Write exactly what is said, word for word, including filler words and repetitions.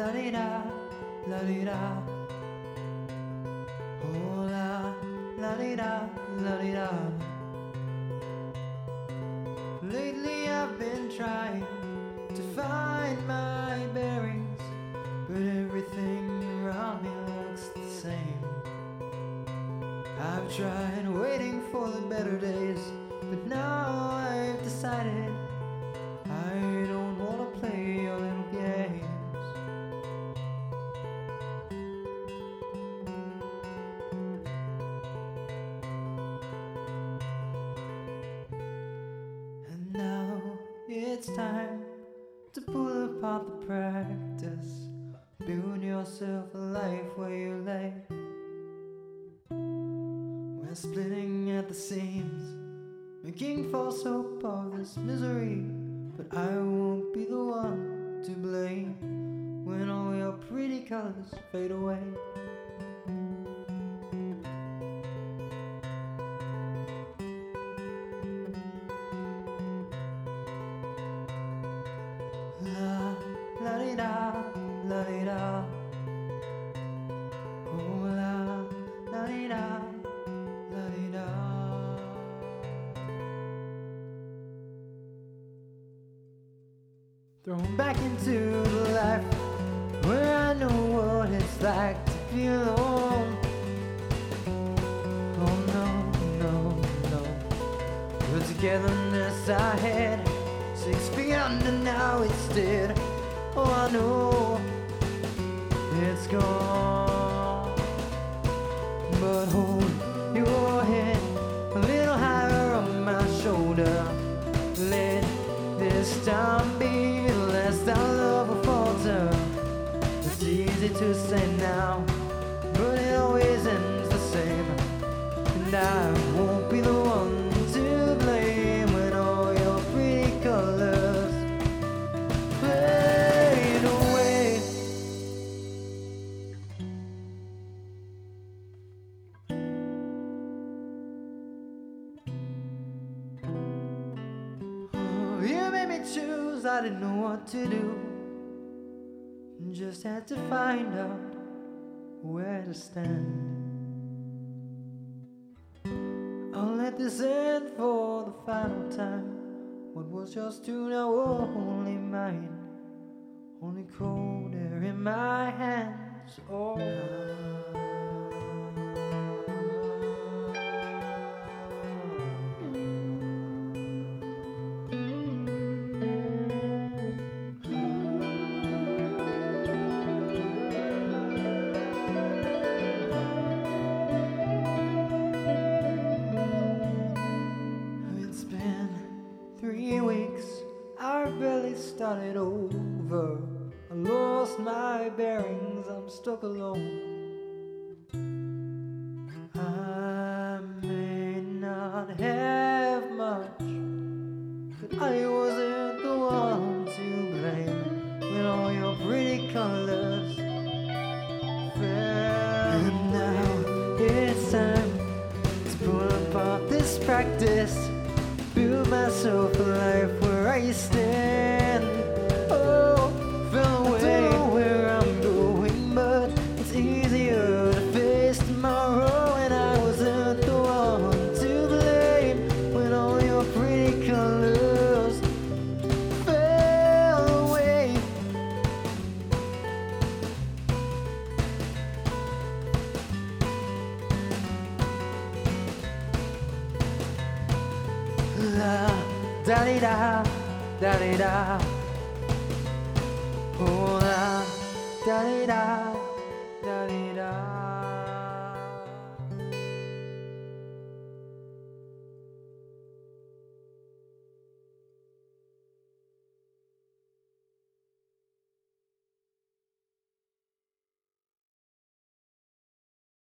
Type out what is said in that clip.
di da, la di da. Oh la, la di da, la di da. Lately I've been trying to find my bearings, but everything around me looks the same. I've tried waiting for the better days, but now I've decided I don't want to play your little games. And now it's time to pull apart the practice, build yourself a life where you lay. We're splitting at the seams, making false hope of this misery, but I won't be the one to blame when all your pretty colors fade away. La, la di da, la di da. Oh la, la di da, la di da. Thrown back into the life where I know what it's like to feel alone. Oh no, no, no. The togetherness I had, six feet under now it's dead. Oh I know it's gone, but hold your head a little higher on my shoulder. Let this time be the last our love will falter. It's easy to say now, but it always ends the same. And I won't be the one to blame when all your pretty colors fade away. Oh, you made me choose, I didn't know what to do. Just had to find out where to stand. I'll let this end for the final time. What was yours too now only mine. Only cold air in my hands. Oh. Three weeks, our belly started over. I lost my bearings, I'm stuck alone. I may not have much, but I wasn't the one to blame when all your pretty colors fell. And now it's time to pull apart this practice, build myself a life where I stand. Oh, fell away, don't know where I'm going, but it's easier to face tomorrow. And I wasn't the one to blame when all your pretty colors fell away. La da di da, da di da. Oh la da di da, da di da.